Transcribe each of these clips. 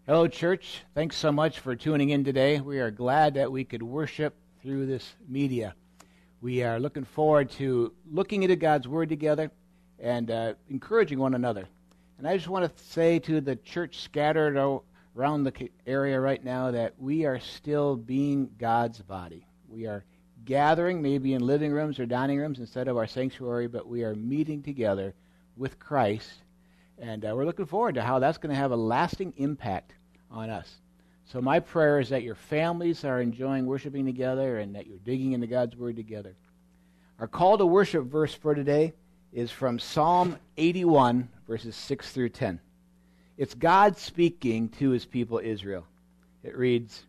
Hello, church. Thanks so much for tuning in today. We are glad that we could worship through this media. We are looking forward to looking into God's Word together and encouraging one another. And I just want to say to the church scattered around the area right now that we are still being God's body. We are gathering maybe in living rooms or dining rooms instead of our sanctuary, but we are meeting together with Christ. And we're looking forward to how that's going to have a lasting impact on us. So my prayer is that your families are enjoying worshiping together and that you're digging into God's Word together. Our call to worship verse for today is from Psalm 81, verses 6 through 10. It's God speaking to his people Israel. It reads,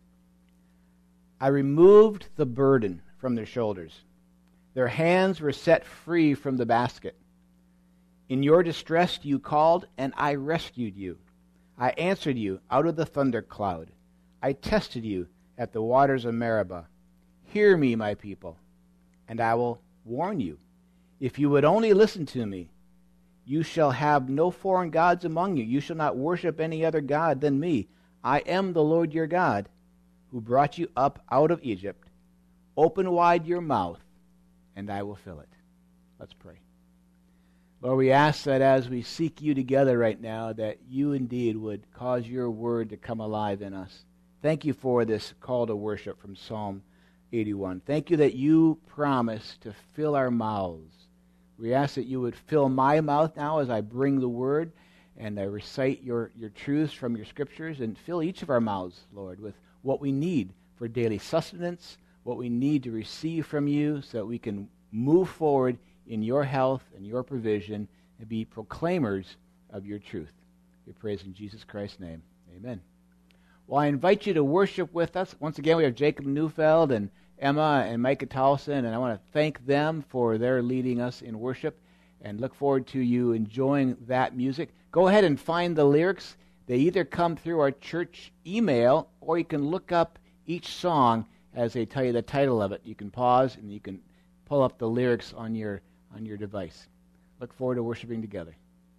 I removed the burden from their shoulders. Their hands were set free from the basket. In your distress you called, and I rescued you. I answered you out of the thundercloud. I tested you at the waters of Meribah. Hear me, my people, and I will warn you. If you would only listen to me, you shall have no foreign gods among you. You shall not worship any other god than me. I am the Lord your God, who brought you up out of Egypt. Open wide your mouth, and I will fill it. Let's pray. Lord, we ask that as we seek you together right now, that you indeed would cause your word to come alive in us. Thank you for this call to worship from Psalm 81. Thank you that you promise to fill our mouths. We ask that you would fill my mouth now as I bring the word and I recite your truths from your scriptures, and fill each of our mouths, Lord, with what we need for daily sustenance, what we need to receive from you so that we can move forward in your health and your provision, and be proclaimers of your truth. We praise in Jesus Christ's name. Amen. Well, I invite you to worship with us. Once again, we have Jacob Neufeld and Emma and Micah Towson, and I want to thank them for their leading us in worship, and look forward to you enjoying that music. Go ahead and find the lyrics. They either come through our church email, or you can look up each song as they tell you the title of it. You can pause, and you can pull up the lyrics on your device. Look forward to worshiping together.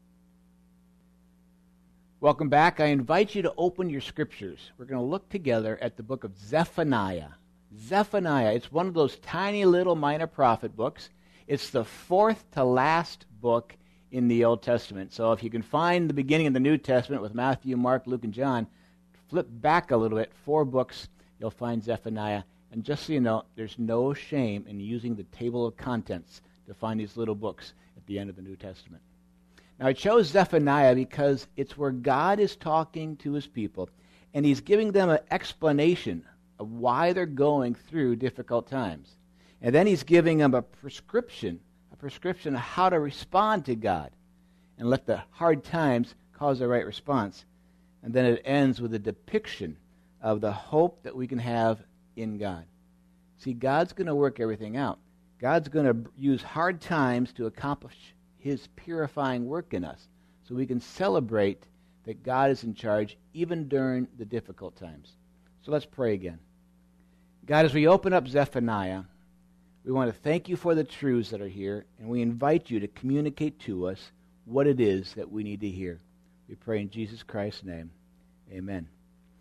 Welcome back. I invite you to open your scriptures. We're going to look together at the book of Zephaniah. Zephaniah, it's one of those tiny little minor prophet books. It's the fourth to last book in the Old Testament. So if you can find the beginning of the New Testament with Matthew, Mark, Luke, and John, flip back a little bit, 4 books, you'll find Zephaniah. And just so you know, there's no shame in using the table of contents to find these little books at the end of the New Testament. Now, I chose Zephaniah because it's where God is talking to his people, and he's giving them an explanation of why they're going through difficult times. And then he's giving them a prescription of how to respond to God and let the hard times cause the right response. And then it ends with a depiction of the hope that we can have in God. See, God's going to work everything out. God's going to use hard times to accomplish his purifying work in us, so we can celebrate that God is in charge even during the difficult times. So let's pray again. God, as we open up Zephaniah, we want to thank you for the truths that are here, and we invite you to communicate to us what it is that we need to hear. We pray in Jesus Christ's name. Amen.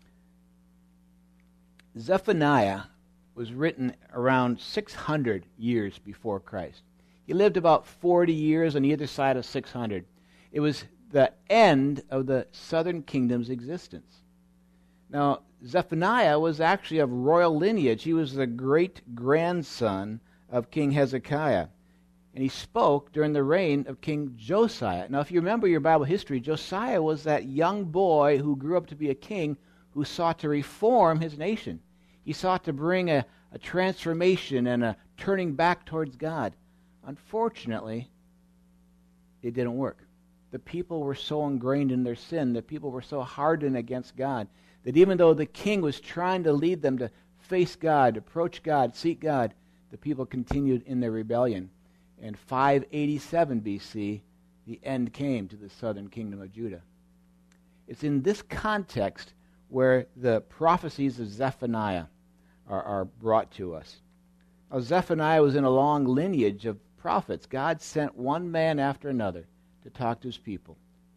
Zephaniah was written around 600 years before Christ. He lived about 40 years on either side of 600. It was the end of the southern kingdom's existence. Now, Zephaniah was actually of royal lineage. He was the great-grandson of King Hezekiah. And he spoke during the reign of King Josiah. Now, if you remember your Bible history, Josiah was that young boy who grew up to be a king who sought to reform his nation. He sought to bring a transformation and a turning back towards God. Unfortunately, it didn't work. The people were so ingrained in their sin, the people were so hardened against God, that even though the king was trying to lead them to face God, approach God, seek God, the people continued in their rebellion. In 587 BC, the end came to the southern kingdom of Judah. It's in this context where the prophecies of Zephaniah are brought to us. Now, Zephaniah was in a long lineage of prophets. God sent one man after another to talk to his people, to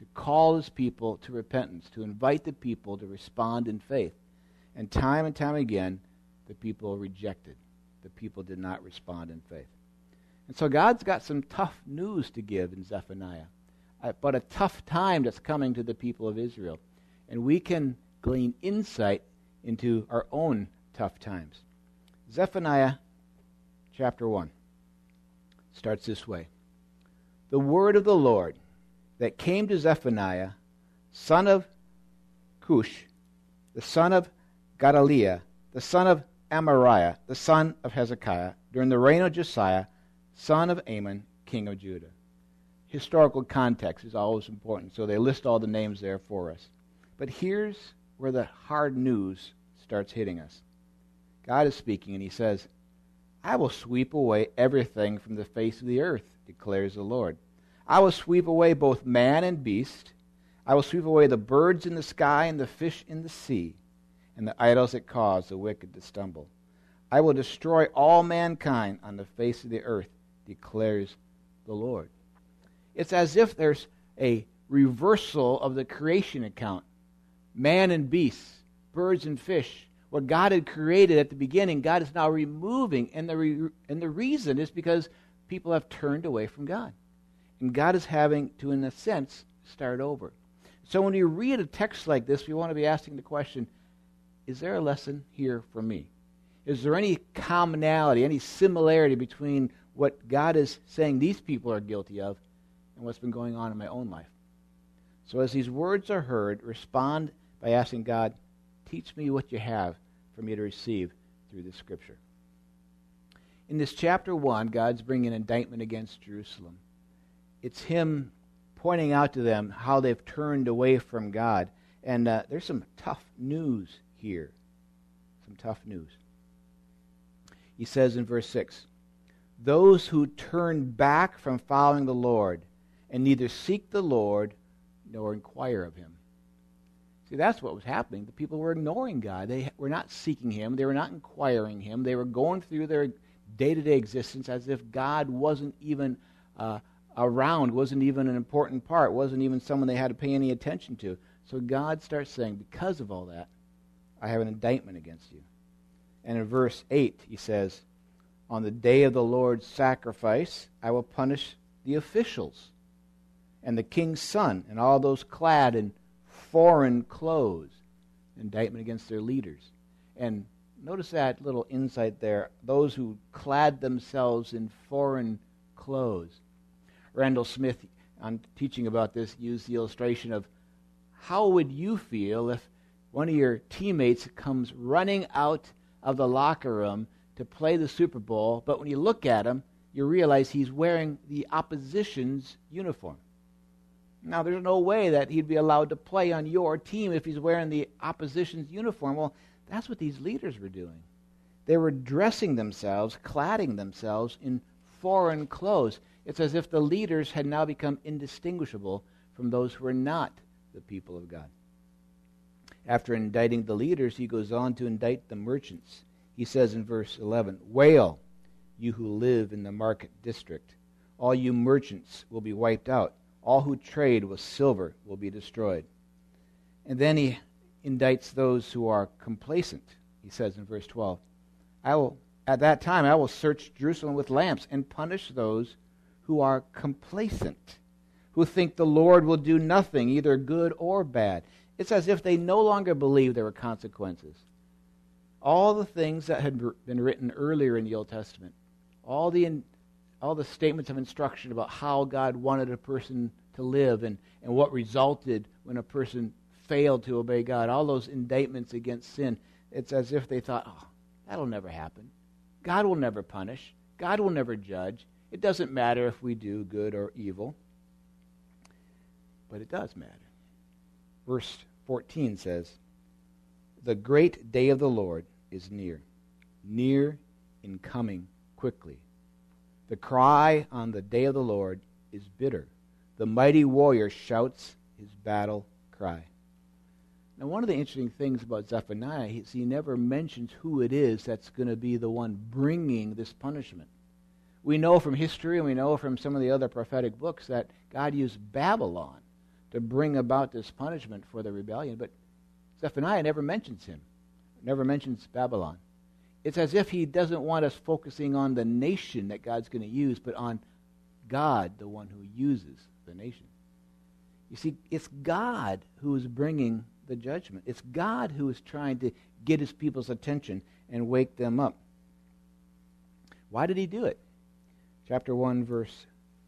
call his people to repentance, to invite the people to respond in faith. And time again, the people rejected. The people did not respond in faith. And so God's got some tough news to give in Zephaniah, but a tough time that's coming to the people of Israel. And we can glean insight into our own tough times. Zephaniah chapter 1 starts this way. The word of the Lord that came to Zephaniah, son of Cush, the son of Gedaliah, the son of Amariah, the son of Hezekiah, during the reign of Josiah, son of Amon, king of Judah. Historical context is always important, so they list all the names there for us. But here's where the hard news starts hitting us. God is speaking, and he says, I will sweep away everything from the face of the earth, declares the Lord. I will sweep away both man and beast. I will sweep away the birds in the sky and the fish in the sea, and the idols that cause the wicked to stumble. I will destroy all mankind on the face of the earth, declares the Lord. It's as if there's a reversal of the creation account. Man and beasts, birds and fish, what God had created at the beginning, God is now removing, and the reason is because people have turned away from God. And God is having to, in a sense, start over. So when you read a text like this, we want to be asking the question, is there a lesson here for me? Is there any commonality, any similarity between what God is saying these people are guilty of and what's been going on in my own life? So as these words are heard, respond by asking God, teach me what you have for me to receive through this scripture. In this chapter 1, God's bringing an indictment against Jerusalem. It's him pointing out to them how they've turned away from God. And there's some tough news here. Some tough news. He says in verse 6, those who turn back from following the Lord and neither seek the Lord nor inquire of him. See, that's what was happening. The people were ignoring God. They were not seeking him. They were not inquiring him. They were going through their day-to-day existence as if God wasn't even around, wasn't even an important part, wasn't even someone they had to pay any attention to. So God starts saying, because of all that, I have an indictment against you. And in verse 8, he says, on the day of the Lord's sacrifice, I will punish the officials and the king's son and all those clad in foreign clothes. Indictment against their leaders. And notice that little insight there, those who clad themselves in foreign clothes. Randall Smith, on teaching about this, used the illustration of how would you feel if one of your teammates comes running out of the locker room to play the Super Bowl, but when you look at him, you realize he's wearing the opposition's uniform. Now, there's no way that he'd be allowed to play on your team if he's wearing the opposition's uniform. Well, that's what these leaders were doing. They were dressing themselves, cladding themselves in foreign clothes. It's as if the leaders had now become indistinguishable from those who were not the people of God. After indicting the leaders, he goes on to indict the merchants. He says in verse 11, wail, you who live in the market district. All you merchants will be wiped out. All who trade with silver will be destroyed. And then he indicts those who are complacent. He says in verse 12, at that time I will search Jerusalem with lamps and punish those who are complacent, who think the Lord will do nothing, either good or bad. It's as if they no longer believe there were consequences. All the things that had been written earlier in the Old Testament, all the statements of instruction about how God wanted a person to live and what resulted when a person failed to obey God, all those indictments against sin, it's as if they thought, oh, that'll never happen. God will never punish. God will never judge. It doesn't matter if we do good or evil. But it does matter. Verse 14 says, the great day of the Lord is near in coming quickly. The cry on the day of the Lord is bitter. The mighty warrior shouts his battle cry. Now, one of the interesting things about Zephaniah is he never mentions who it is that's going to be the one bringing this punishment. We know from history and we know from some of the other prophetic books that God used Babylon to bring about this punishment for the rebellion, but Zephaniah never mentions him, never mentions Babylon. It's as if he doesn't want us focusing on the nation that God's going to use, but on God, the one who uses the nation. You see, it's God who is bringing the judgment. It's God who is trying to get his people's attention and wake them up. Why did he do it? Chapter 1, verse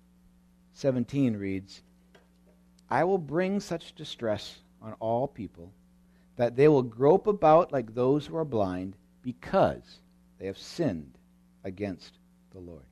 17 reads, I will bring such distress on all people that they will grope about like those who are blind because they have sinned against the Lord.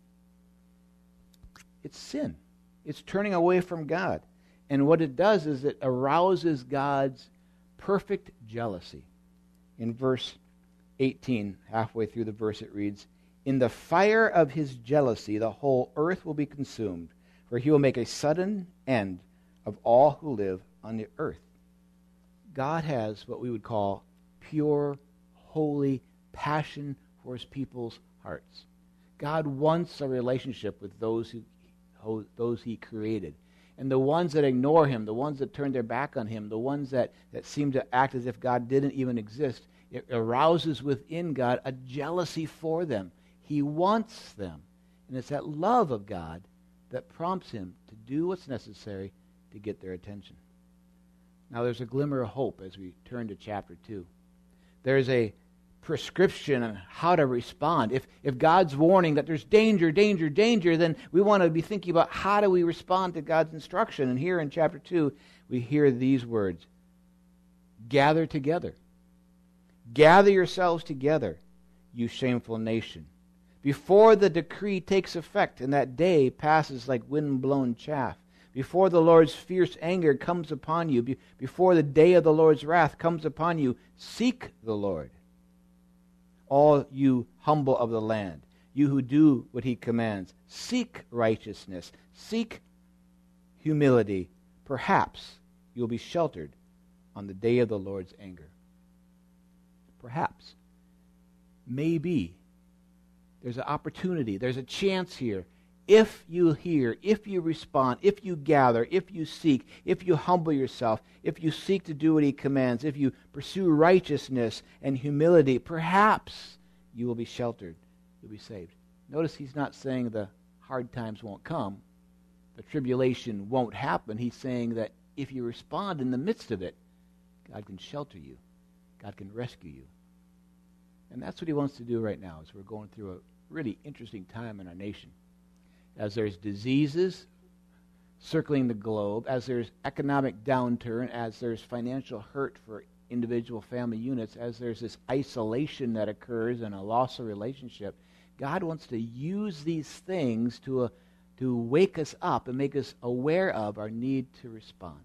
It's sin. It's turning away from God. And what it does is it arouses God's perfect jealousy. In verse 18, halfway through the verse, it reads, in the fire of his jealousy, the whole earth will be consumed, for he will make a sudden end of all who live on the earth. God has what we would call pure, holy passion for his people's hearts. God wants a relationship with those he created. And the ones that ignore him, the ones that turn their back on him, the ones that seem to act as if God didn't even exist, it arouses within God a jealousy for them. He wants them. And it's that love of God that prompts him to do what's necessary to get their attention. Now there's a glimmer of hope as we turn to chapter 2. There's a prescription on how to respond. If God's warning that there's danger, danger, danger, then we want to be thinking about how do we respond to God's instruction. And here in chapter 2, we hear these words, gather together. Gather yourselves together, you shameful nation, before the decree takes effect and that day passes like wind-blown chaff, before the Lord's fierce anger comes upon you, before the day of the Lord's wrath comes upon you, seek the Lord. All you humble of the land, you who do what he commands, seek righteousness, seek humility. Perhaps you'll be sheltered on the day of the Lord's anger. Perhaps. Maybe. There's an opportunity. There's a chance here. If you hear, if you respond, if you gather, if you seek, if you humble yourself, if you seek to do what he commands, if you pursue righteousness and humility, perhaps you will be sheltered. You'll be saved. Notice he's not saying the hard times won't come. The tribulation won't happen. He's saying that if you respond in the midst of it, God can shelter you. God can rescue you. And that's what he wants to do right now as we're going through a really interesting time in our nation. As there's diseases circling the globe, as there's economic downturn, as there's financial hurt for individual family units, as there's this isolation that occurs and a loss of relationship, God wants to use these things to wake us up and make us aware of our need to respond.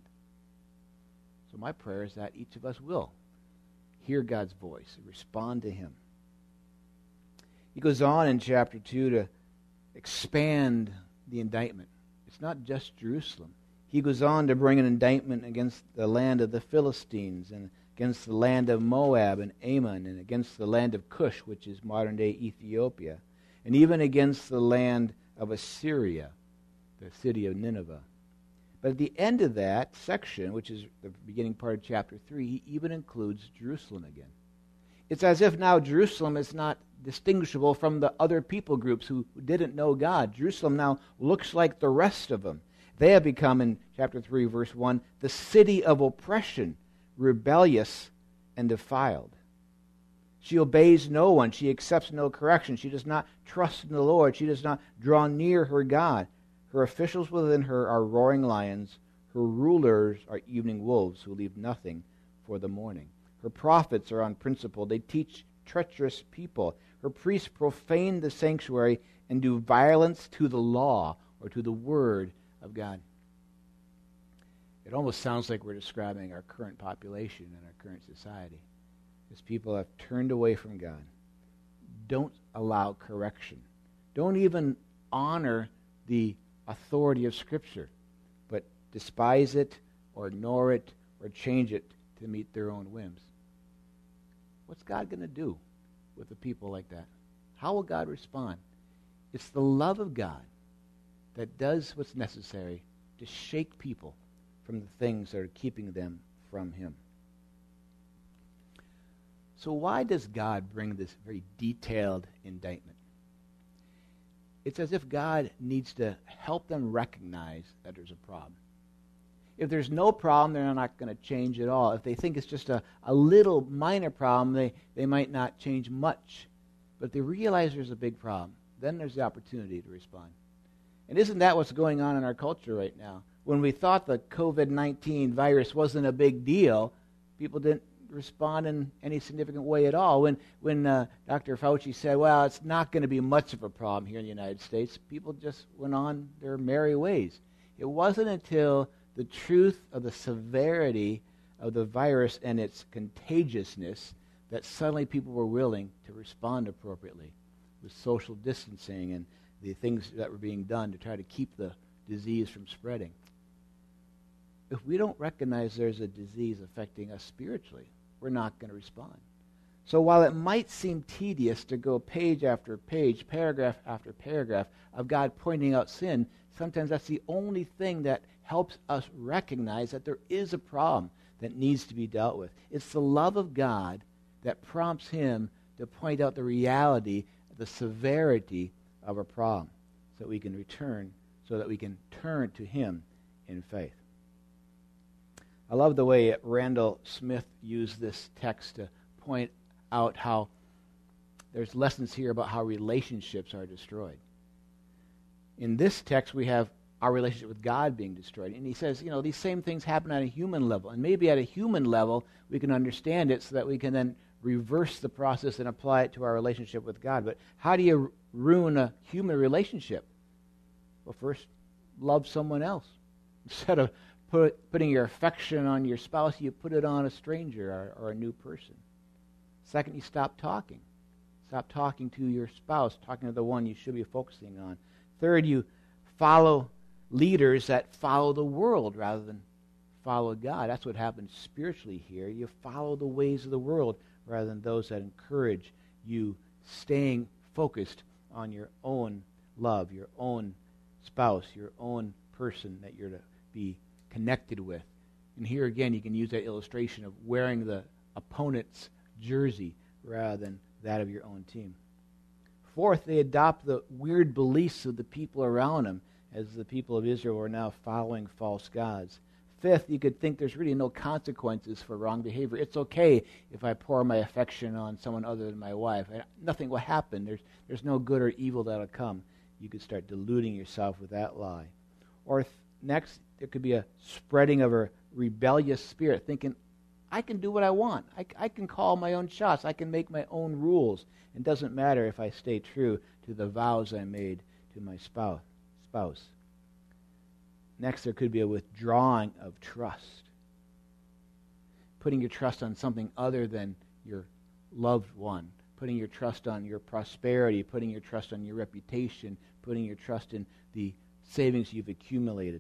So my prayer is that each of us will hear God's voice and respond to him. He goes on in chapter 2 to expand the indictment. It's not just Jerusalem. He goes on to bring an indictment against the land of the Philistines and against the land of Moab and Ammon and against the land of Cush, which is modern-day Ethiopia, and even against the land of Assyria, the city of Nineveh. But at the end of that section, which is the beginning part of chapter 3, he even includes Jerusalem again. It's as if now Jerusalem is not distinguishable from the other people groups who didn't know God. Jerusalem now looks like the rest of them. They have become, in chapter 3, verse 1, the city of oppression, rebellious and defiled. She obeys no one. She accepts no correction. She does not trust in the Lord. She does not draw near her God. Her officials within her are roaring lions. Her rulers are evening wolves who leave nothing for the morning. Her prophets are unprincipled. They teach treacherous people. Her priests profane the sanctuary and do violence to the law or to the word of God. It almost sounds like we're describing our current population and our current society. As people have turned away from God. Don't allow correction. Don't even honor the authority of Scripture, but despise it or ignore it or change it to meet their own whims. What's God going to do with a people like that? How will God respond? It's the love of God that does what's necessary to shake people from the things that are keeping them from him. So why does God bring this very detailed indictment? It's as if God needs to help them recognize that there's a problem. If there's no problem, they're not going to change at all. If they think it's just a little minor problem, they might not change much. But if they realize there's a big problem, then there's the opportunity to respond. And isn't that what's going on in our culture right now? When we thought the COVID-19 virus wasn't a big deal, people didn't respond in any significant way at all. When Dr. Fauci said, well, it's not going to be much of a problem here in the United States, people just went on their merry ways. It wasn't until the truth of the severity of the virus and its contagiousness that suddenly people were willing to respond appropriately with social distancing and the things that were being done to try to keep the disease from spreading. If we don't recognize there's a disease affecting us spiritually, we're not going to respond. So while it might seem tedious to go page after page, paragraph after paragraph of God pointing out sin, sometimes that's the only thing that helps us recognize that there is a problem that needs to be dealt with. It's the love of God that prompts him to point out the reality, the severity of a problem, so that we can turn to him in faith. I love the way Randall Smith used this text to point out how there's lessons here about how relationships are destroyed. In this text, we have our relationship with God being destroyed. And he says, these same things happen at a human level. And maybe at a human level, we can understand it so that we can then reverse the process and apply it to our relationship with God. But how do you ruin a human relationship? Well, first, love someone else. Instead of putting your affection on your spouse, you put it on a stranger or a new person. Second, you stop talking. Stop talking to your spouse, talking to the one you should be focusing on. Third, you follow leaders that follow the world rather than follow God. That's what happens spiritually here. You follow the ways of the world rather than those that encourage you staying focused on your own love, your own spouse, your own person that you're to be connected with. And here again, you can use that illustration of wearing the opponent's jersey rather than that of your own team. Fourth, they adopt the weird beliefs of the people around them, as the people of Israel are now following false gods. Fifth, you could think there's really no consequences for wrong behavior. It's okay if I pour my affection on someone other than my wife. Nothing will happen. There's no good or evil that'll come. You could start deluding yourself with that lie. Or next, there could be a spreading of a rebellious spirit, thinking, I can do what I want. I can call my own shots. I can make my own rules. It doesn't matter if I stay true to the vows I made to my spouse. Next, there could be a withdrawing of trust. Putting your trust on something other than your loved one. Putting your trust on your prosperity. Putting your trust on your reputation. Putting your trust in the savings you've accumulated.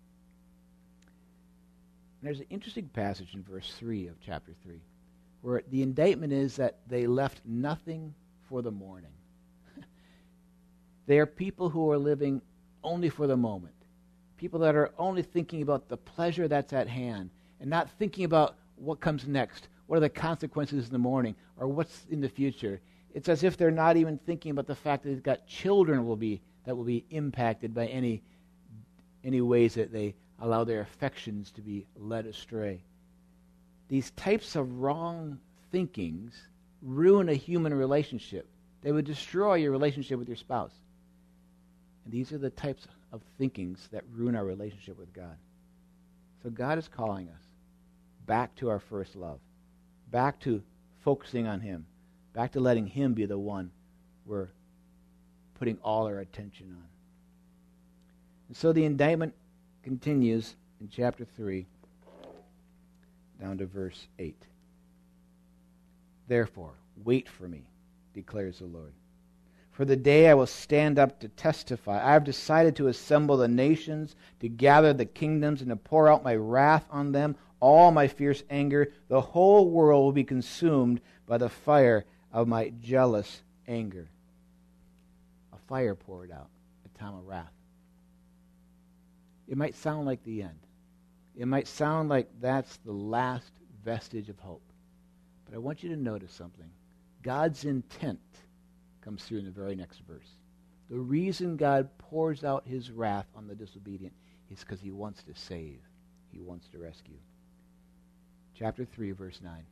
And there's an interesting passage in verse 3 of chapter 3 where the indictment is that they left nothing for the morning. They are people who are living only for the moment. People that are only thinking about the pleasure that's at hand and not thinking about what comes next, what are the consequences in the morning, or what's in the future. It's as if they're not even thinking about the fact that they've got children that will be impacted by any ways that they allow their affections to be led astray. These types of wrong thinkings ruin a human relationship. They would destroy your relationship with your spouse. And these are the types of thinkings that ruin our relationship with God. So God is calling us back to our first love, back to focusing on him, back to letting him be the one we're putting all our attention on. And so the indictment continues in chapter 3 down to verse 8. Therefore, wait for me, declares the Lord. For the day I will stand up to testify. I have decided to assemble the nations, to gather the kingdoms, and to pour out my wrath on them, all my fierce anger. The whole world will be consumed by the fire of my jealous anger. A fire poured out, a time of wrath. It might sound like the end. It might sound like that's the last vestige of hope. But I want you to notice something. God's intent comes through in the very next verse. The reason God pours out his wrath on the disobedient is because he wants to save. He wants to rescue. Chapter 3, verse 9.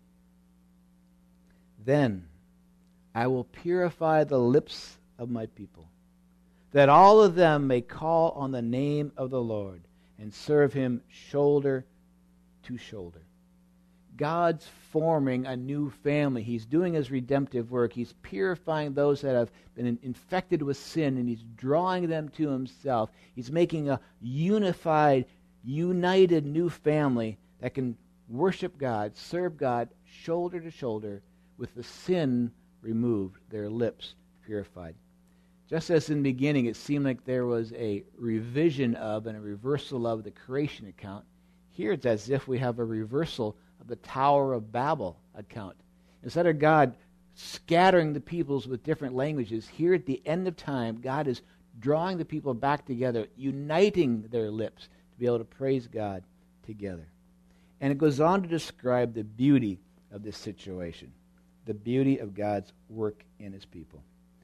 Then I will purify the lips of my people, that all of them may call on the name of the Lord and serve him shoulder to shoulder. God's forming a new family. He's doing his redemptive work. He's purifying those that have been infected with sin, and he's drawing them to himself. He's making a unified, united new family that can worship God, serve God shoulder to shoulder with the sin removed, their lips purified. Just as in the beginning it seemed like there was a revision of and a reversal of the creation account, here it's as if we have a reversal of the Tower of Babel account. Instead of God scattering the peoples with different languages, here at the end of time, God is drawing the people back together, uniting their lips to be able to praise God together. And it goes on to describe the beauty of this situation, the beauty of God's work in his people.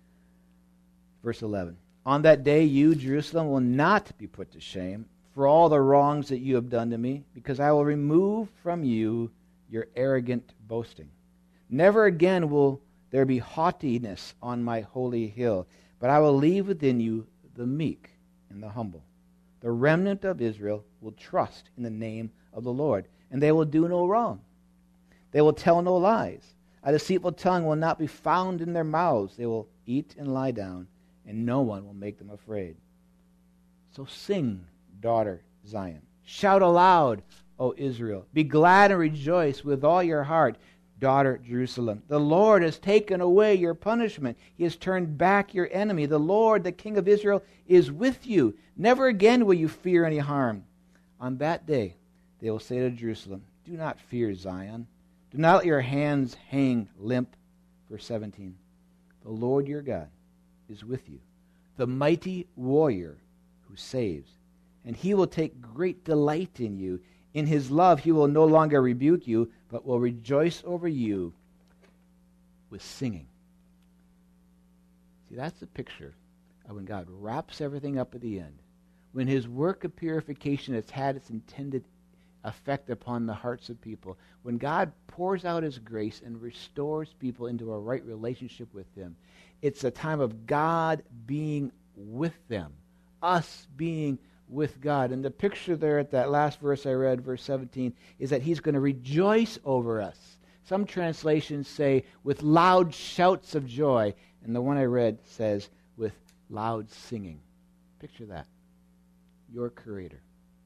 Verse 11, on that day you, Jerusalem, will not be put to shame for all the wrongs that you have done to me, because I will remove from you your arrogant boasting. Never again will there be haughtiness on my holy hill, but I will leave within you the meek and the humble. The remnant of Israel will trust in the name of the Lord, and they will do no wrong. They will tell no lies. A deceitful tongue will not be found in their mouths. They will eat and lie down, and no one will make them afraid. So sing, daughter Zion. Shout aloud, O Israel. Be glad and rejoice with all your heart, daughter Jerusalem. The Lord has taken away your punishment. He has turned back your enemy. The Lord, the King of Israel, is with you. Never again will you fear any harm. On that day they will say to Jerusalem, do not fear Zion. Do not let your hands hang limp. Verse 17. The Lord your God is with you, the mighty warrior who saves. And he will take great delight in you. In his love he will no longer rebuke you, but will rejoice over you with singing. See, that's the picture of when God wraps everything up at the end. When his work of purification has had its intended effect upon the hearts of people. When God pours out his grace and restores people into a right relationship with him, it's a time of God being with them, us being with God. And the picture there at that last verse I read, verse 17, is that he's going to rejoice over us. Some translations say with loud shouts of joy, and the one I read says with loud singing. Picture that. Your Creator.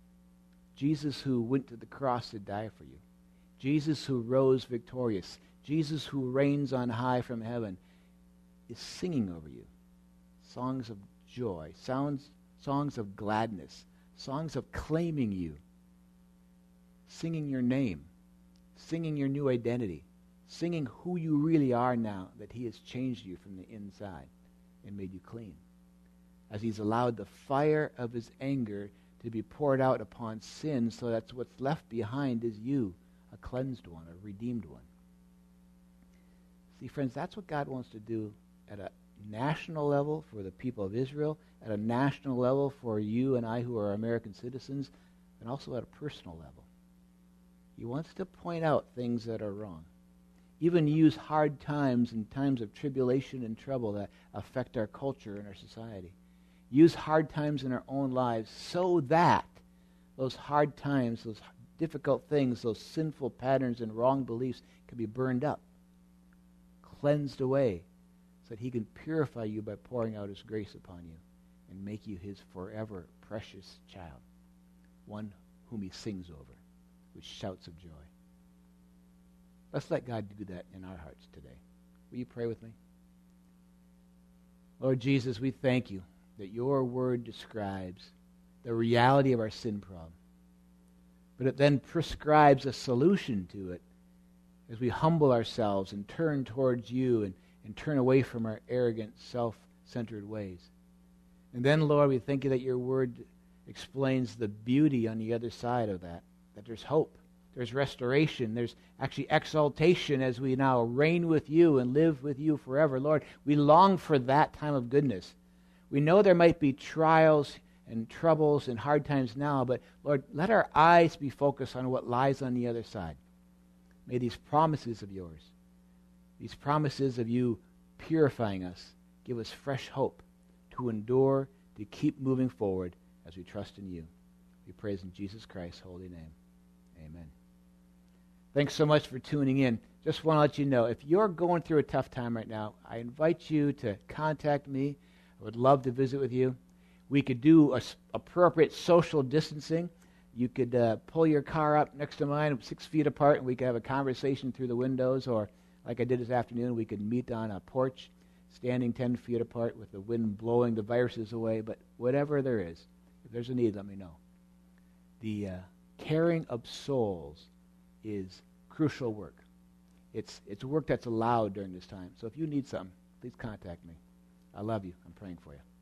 Jesus who went to the cross to die for you. Jesus who rose victorious. Jesus who reigns on high from heaven is singing over you. Songs of joy, songs of gladness, songs of claiming you, singing your name, singing your new identity, singing who you really are now that he has changed you from the inside and made you clean. As he's allowed the fire of his anger to be poured out upon sin, so that's what's left behind is you, a cleansed one, a redeemed one. See, friends, that's what God wants to do at a national level for the people of Israel, at a national level for you and I who are American citizens, and also at a personal level. He wants to point out things that are wrong. Even use hard times and times of tribulation and trouble that affect our culture and our society. Use hard times in our own lives so that those hard times, those difficult things, those sinful patterns and wrong beliefs can be burned up, cleansed away, so that he can purify you by pouring out his grace upon you and make you his forever precious child, one whom he sings over with shouts of joy. Let's let God do that in our hearts today. Will you pray with me? Lord Jesus, we thank you that your word describes the reality of our sin problem, but it then prescribes a solution to it as we humble ourselves and turn towards you and turn away from our arrogant, self-centered ways. And then, Lord, we thank you that your word explains the beauty on the other side of that that there's hope, there's restoration, there's actually exaltation as we now reign with you and live with you forever. Lord, we long for that time of goodness. We know there might be trials and troubles and hard times now, but Lord, let our eyes be focused on what lies on the other side. May these promises of yours, these promises of you purifying us, give us fresh hope to endure, to keep moving forward as we trust in you. We praise in Jesus Christ's holy name. Amen. Thanks so much for tuning in. Just want to let you know, if you're going through a tough time right now, I invite you to contact me. I would love to visit with you. We could do appropriate social distancing. You could pull your car up next to mine 6 feet apart, and we could have a conversation through the windows, or like I did this afternoon, we could meet on a porch, standing 10 feet apart with the wind blowing the viruses away. But whatever there is, if there's a need, let me know. The caring of souls is crucial work. It's work that's allowed during this time. So if you need something, please contact me. I love you. I'm praying for you.